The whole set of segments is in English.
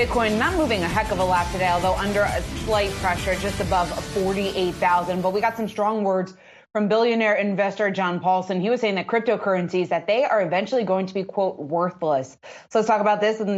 Bitcoin not moving a heck of a lot today, although under a slight pressure, just above 48,000. But we got some strong words from billionaire investor John Paulson. He was saying that cryptocurrencies, that they are eventually going to be, quote, worthless. So let's talk about this with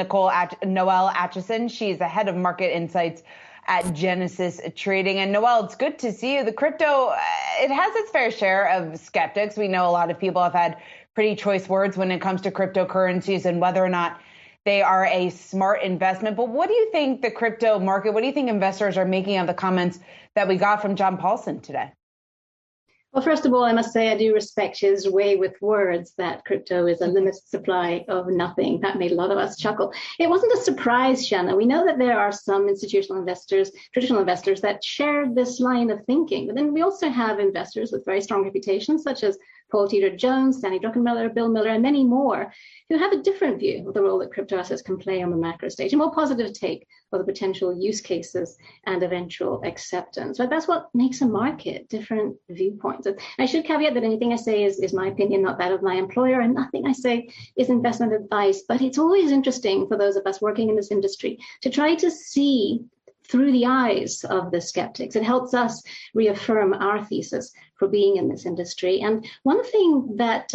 Noelle Acheson. She's the head of market insights at Genesis Trading. And Noelle, it's good to see you. The crypto, it has its fair share of skeptics. We know a lot of people have had pretty choice words when it comes to cryptocurrencies and whether or not they are a smart investment. But what do you think the crypto market, what do you think investors are making of the comments that we got from John Paulson today? Well, first of all, I must say I do respect his way with words that crypto is a limited supply of nothing. That made a lot of us chuckle. It wasn't a surprise, Shanna. We know that there are some institutional investors, traditional investors, that share this line of thinking. But then we also have investors with very strong reputations, such as Paul Tudor Jones, Stanley Druckenmiller, Bill Miller, and many more, who have a different view of the role that crypto assets can play on the macro stage, a more positive take of the potential use cases and eventual acceptance. But that's what makes a market, different viewpoints. And I should caveat that anything I say is my opinion, not that of my employer, and nothing I say is investment advice. But it's always interesting for those of us working in this industry to try to see through the eyes of the skeptics. It helps us reaffirm our thesis for being in this industry. And one thing that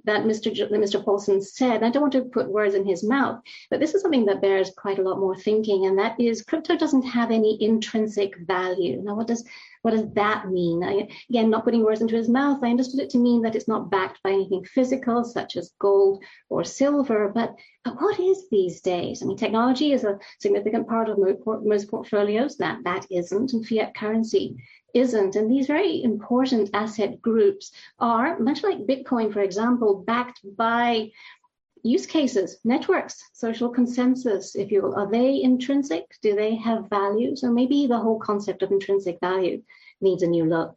Mr. Paulson said, I don't want to put words in his mouth, but this is something that bears quite a lot more thinking, and that is crypto doesn't have any intrinsic value. Now, what does that mean? Again, not putting words into his mouth, I understood it to mean that it's not backed by anything physical, such as gold or silver. But what is these days? I mean, technology is a significant part of most portfolios. That isn't, and fiat currency isn't. And these very important asset groups are, much like Bitcoin, for example, backed by use cases, networks, social consensus, if you will. Are they intrinsic? Do they have value? So maybe the whole concept of intrinsic value needs a new look.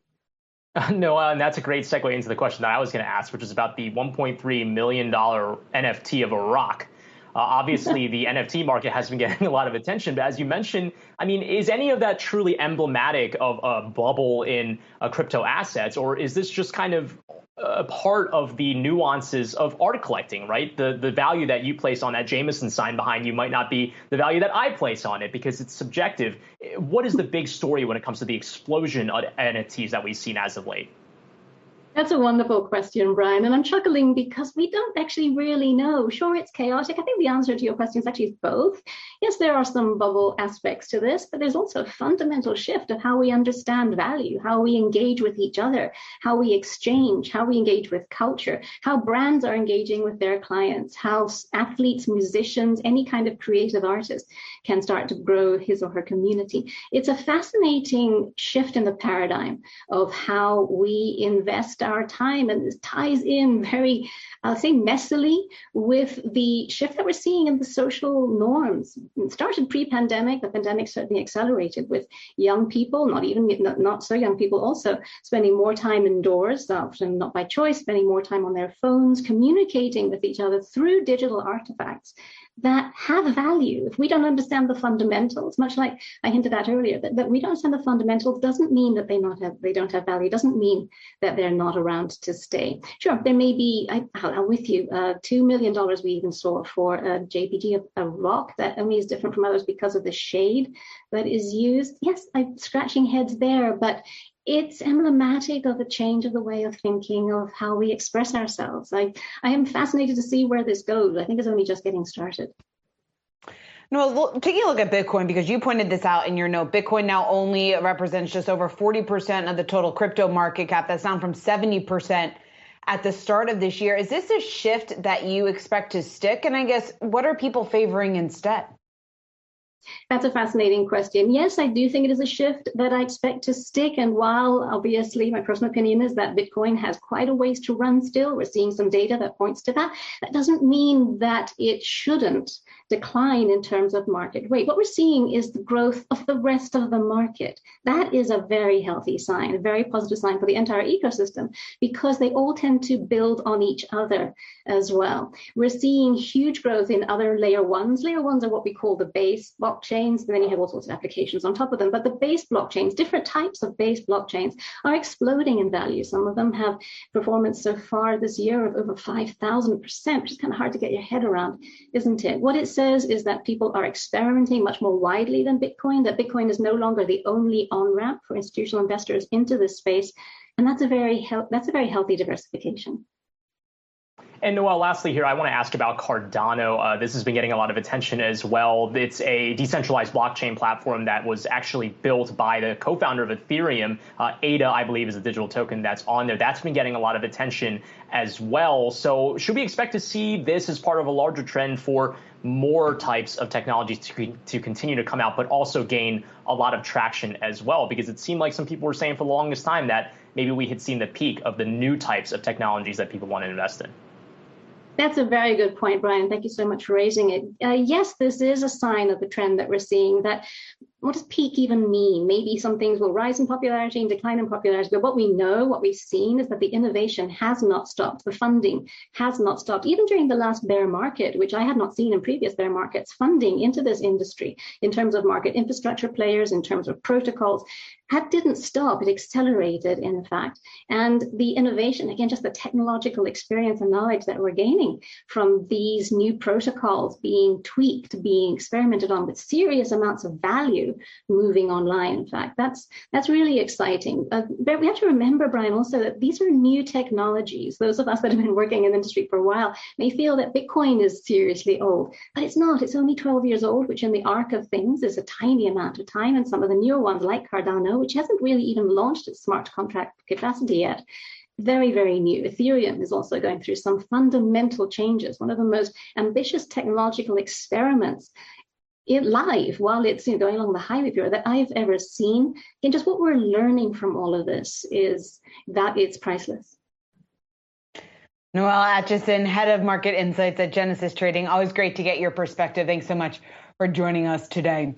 No, and that's a great segue into the question that I was going to ask, which is about the $1.3 million NFT of a rock. Obviously, the NFT market has been getting a lot of attention, but as you mentioned, I mean, is any of that truly emblematic of a bubble in crypto assets, or is this just kind of a part of the nuances of art collecting, right? The value that you place on that Jameson sign behind you might not be the value that I place on it because it's subjective. What is the big story when it comes to the explosion of NFTs that we've seen as of late? That's a wonderful question, Brian, and I'm chuckling because we don't actually really know. Sure, it's chaotic. I think the answer to your question is actually both. Yes, there are some bubble aspects to this, but there's also a fundamental shift of how we understand value, how we engage with each other, how we exchange, how we engage with culture, how brands are engaging with their clients, how athletes, musicians, any kind of creative artist can start to grow his or her community. It's a fascinating shift in the paradigm of how we invest our time, and this ties in very, I'll say, messily with the shift that we're seeing in the social norms. It started pre-pandemic. The pandemic certainly accelerated with young people, not so young people, also spending more time indoors, often not by choice, spending more time on their phones, communicating with each other through digital artifacts that have value. If we don't understand the fundamentals, much like I hinted at earlier, that we don't understand the fundamentals doesn't mean that they don't have value, doesn't mean that they're not around to stay. Sure, there may be, I'm with you, $2 million we even saw for a JPG, a rock that only is different from others because of the shade that is used. Yes, I'm scratching heads there, but it's emblematic of a change of the way of thinking of how we express ourselves. I am fascinated to see where this goes. I think it's only just getting started. No, taking a look at Bitcoin, because you pointed this out in your note, Bitcoin now only represents just over 40% of the total crypto market cap. That's down from 70% at the start of this year. Is this a shift that you expect to stick? And I guess, what are people favoring instead? That's a fascinating question. Yes, I do think it is a shift that I expect to stick. And while obviously my personal opinion is that Bitcoin has quite a ways to run still, we're seeing some data that points to that. That doesn't mean that it shouldn't decline in terms of market weight. What we're seeing is the growth of the rest of the market. That is a very healthy sign, a very positive sign for the entire ecosystem, because they all tend to build on each other as well. We're seeing huge growth in other layer ones. Layer ones are what we call the base blockchains, and then you have all sorts of applications on top of them. But the base blockchains, different types of base blockchains, are exploding in value. Some of them have performance so far this year of over 5,000%, which is kind of hard to get your head around, isn't it? What it says is that people are experimenting much more widely than Bitcoin, that Bitcoin is no longer the only on-ramp for institutional investors into this space. And that's a very healthy diversification. And Noelle, lastly here, I want to ask about Cardano. This has been getting a lot of attention as well. It's a decentralized blockchain platform that was actually built by the co-founder of Ethereum. ADA, I believe, is a digital token that's on there. That's been getting a lot of attention as well. So should we expect to see this as part of a larger trend for more types of technologies to continue to come out, but also gain a lot of traction as well? Because it seemed like some people were saying for the longest time that maybe we had seen the peak of the new types of technologies that people want to invest in. That's a very good point, Brian. Thank you so much for raising it. Yes, this is a sign of the trend that we're seeing. That what does peak even mean? Maybe some things will rise in popularity and decline in popularity, but what we know, what we've seen is that the innovation has not stopped. The funding has not stopped. Even during the last bear market, which I had not seen in previous bear markets, funding into this industry in terms of market infrastructure players, in terms of protocols, that didn't stop. It accelerated, in fact. And the innovation, again, just the technological experience and knowledge that we're gaining from these new protocols being tweaked, being experimented on with serious amounts of value moving online. In fact, that's really exciting. But we have to remember, Brian, also that these are new technologies. Those of us that have been working in the industry for a while may feel that Bitcoin is seriously old, but it's not. It's only 12 years old, which in the arc of things is a tiny amount of time. And some of the newer ones like Cardano, which hasn't really even launched its smart contract capacity yet, very, very new. Ethereum is also going through some fundamental changes, one of the most ambitious technological experiments live while it's going along the highway period that I've ever seen. And just what we're learning from all of this is that it's priceless. Noelle Acheson, Head of Market Insights at Genesis Trading. Always great to get your perspective. Thanks so much for joining us today.